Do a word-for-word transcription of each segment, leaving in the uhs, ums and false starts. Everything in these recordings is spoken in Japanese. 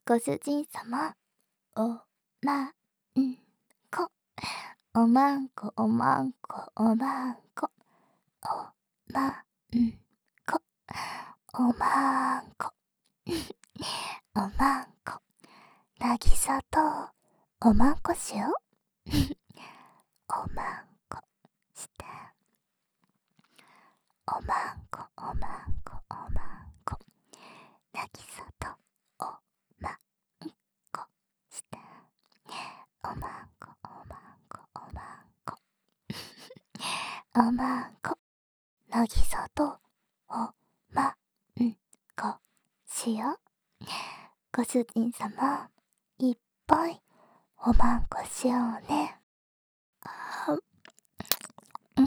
ご主人様、おまんこ、おまんこおまんこおまんこ、おまんこ、おまんこ、おまんこ、なぎさとおまんこしよう。おまんこして、おまんこおまんこおまんこ、なぎさとおまんこして、おまんこおまんこおまんこ、おまんこ、なぎさとおまんこしよう。ご主人様、いっぱいおまんこしようね。あうん、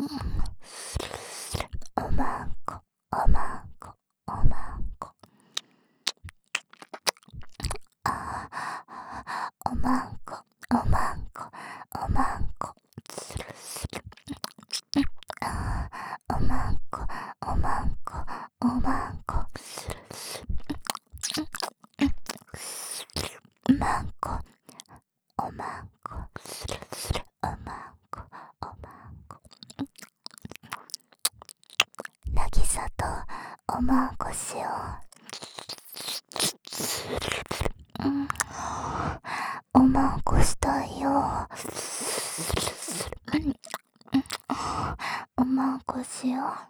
おまんこおまんこおまんこ、あおまんこおまんこおまんこ、あおまんこおまんこおまんこ、おまんこおまんこおまんこおまんこ、なぎさとおまんこしよう。うん、おまんこしたいよ。おまんこしよう。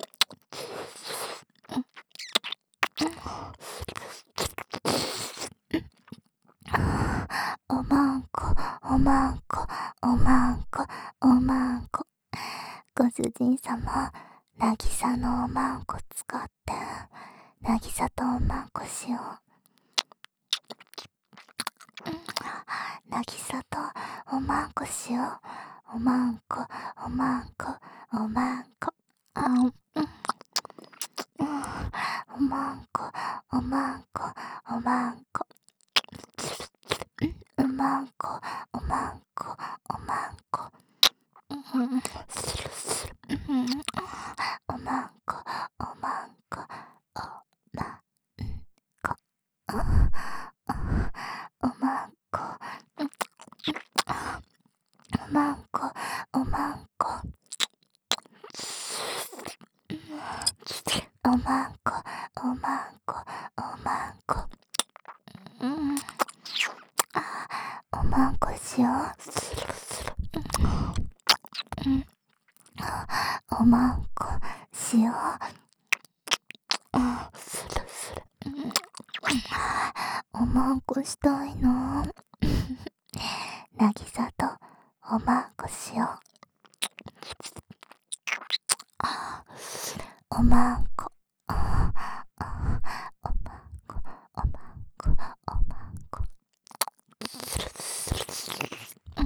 おまんこおまんこおまんこおまんこ、ご主人様、なぎさのおまんこ使ってなぎさとおまんこしよう。なぎさとおまんこしよう。おまんこおまんこおまんこ、あうん、おまんこおまんこおまんこ、おまんこおまんこおまんこ、うん、おまんこおまんこおまんこ、おまんこおまんこおまんこ、おまんこおまんこおまんこ、うん、おまんこしよう。うん、おまんこしよう。うん、おまんこしたいな。なぎさとおまんこしよう。おまんこおまんこおまんこおまんこ、うん、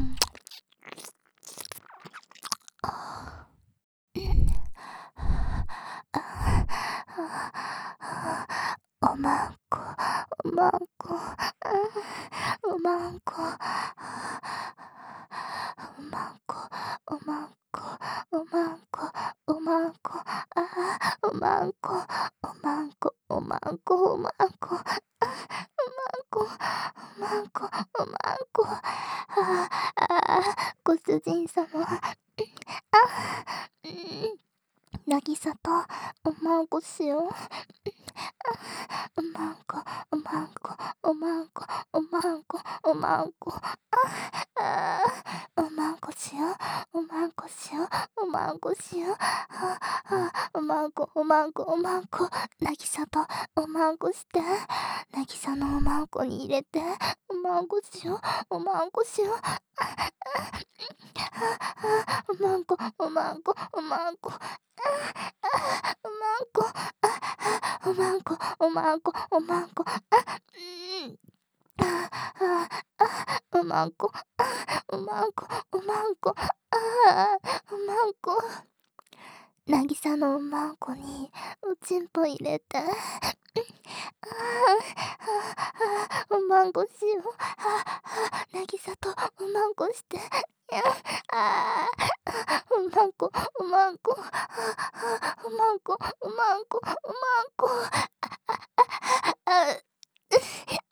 おまんこおまんこおまんこおまんこおまんこおまんこおまんこ、あおまんこおまんこおまんこおまんこ、あおまんこおまんこ、ああご主人様、あうんなぎさとおまんこしよう。おまんこおまんこおまんこおまんこおまんこ、ああおまんこしよう。おまんこしよう。おまんこしよう。ああおまんこおまんこおまんこ、なぎさとおまんこして、なぎさのおまんこに入れて、おまんこしよう。おまんこしよう。おまんこおまんこおまんこ、おまんこおまんこおまんこおまんこ、あうんああおまんこおまんこおまんこ、あおまんこ、なぎさのおまんこにおちんぽ入れて、ああおまんこしよう。なぎさとおまんこして、あおまんこおまんこおまんこおまんこおまんこ、あ